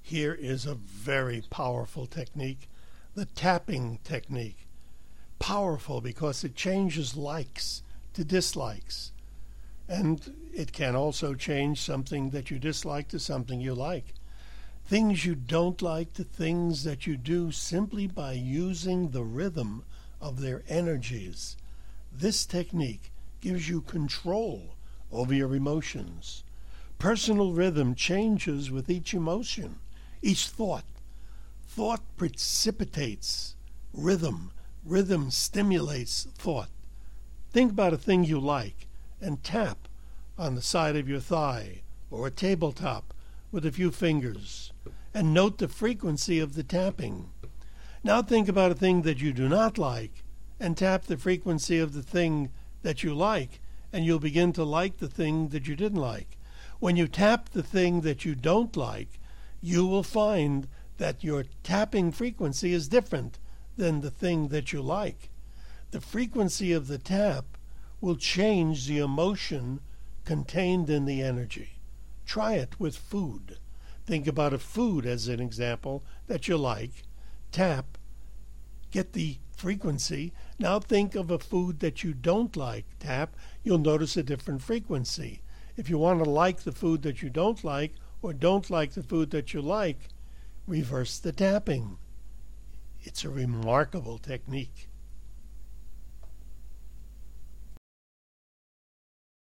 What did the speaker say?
Here is a very powerful technique, the tapping technique. Powerful because it changes likes to dislikes. And it can also change something that you dislike to something you like. Things you don't like to things that you do simply by using the rhythm of their energies. This technique gives you control over your emotions. Personal rhythm changes with each emotion, each thought. Thought precipitates rhythm. Rhythm stimulates thought. Think about a thing you like and tap on the side of your thigh or a tabletop with a few fingers and note the frequency of the tapping. Now think about a thing that you do not like and tap the frequency of the thing that you like, and you'll begin to like the thing that you didn't like. When you tap the thing that you don't like, you will find that your tapping frequency is different than the thing that you like. The frequency of the tap will change the emotion contained in the energy. Try it with food. Think about a food as an example that you like. Tap. Get the frequency. Now think of a food that you don't like. Tap. You'll notice a different frequency. If you want to like the food that you don't like or don't like the food that you like, reverse the tapping. It's a remarkable technique.